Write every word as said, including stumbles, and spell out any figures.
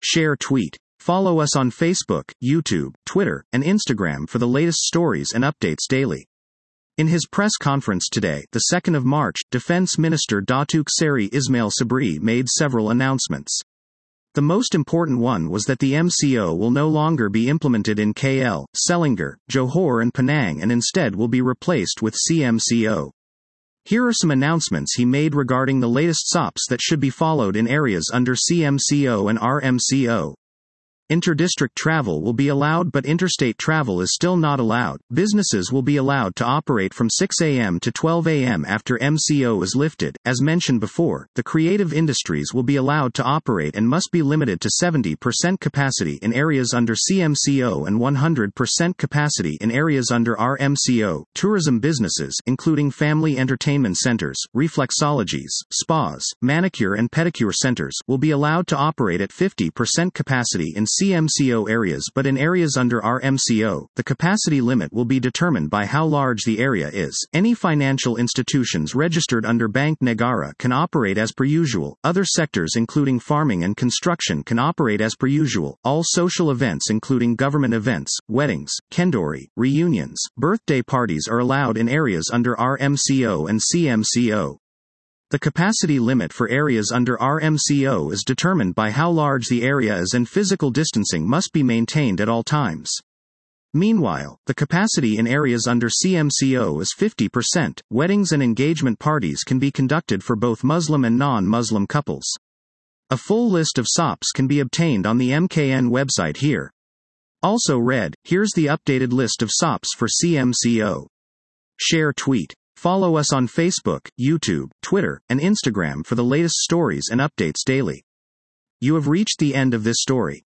Share tweet. Follow us on Facebook, YouTube, Twitter, and Instagram for the latest stories and updates daily. In his press conference today, the second of March, Defense Minister Datuk Seri Ismail Sabri made several announcements. The most important one was that the M C O will no longer be implemented in K L, Selangor, Johor and Penang and instead will be replaced with C M C O. Here are some announcements he made regarding the latest S O Ps that should be followed in areas under C M C O and R M C O. Inter-district travel will be allowed but interstate travel is still not allowed. Businesses will be allowed to operate from six a m to twelve a m after M C O is lifted. As mentioned before, the creative industries will be allowed to operate and must be limited to seventy percent capacity in areas under C M C O and one hundred percent capacity in areas under R M C O. Tourism businesses, including family entertainment centers, reflexologies, spas, manicure and pedicure centers, will be allowed to operate at fifty percent capacity in C M C O areas, but in areas under R M C O, the capacity limit will be determined by how large the area is. Any financial institutions registered under Bank Negara can operate as per usual. Other sectors including farming and construction can operate as per usual. All social events including government events, weddings, kenduri, reunions, birthday parties are allowed in areas under R M C O and C M C O. The capacity limit for areas under R M C O is determined by how large the area is and physical distancing must be maintained at all times. Meanwhile, the capacity in areas under C M C O is fifty percent. Weddings and engagement parties can be conducted for both Muslim and non-Muslim couples. A full list of S O Ps can be obtained on the M K N website here. Also read, here's the updated list of S O Ps for C M C O. Share tweet. Follow us on Facebook, YouTube, Twitter, and Instagram for the latest stories and updates daily. You have reached the end of this story.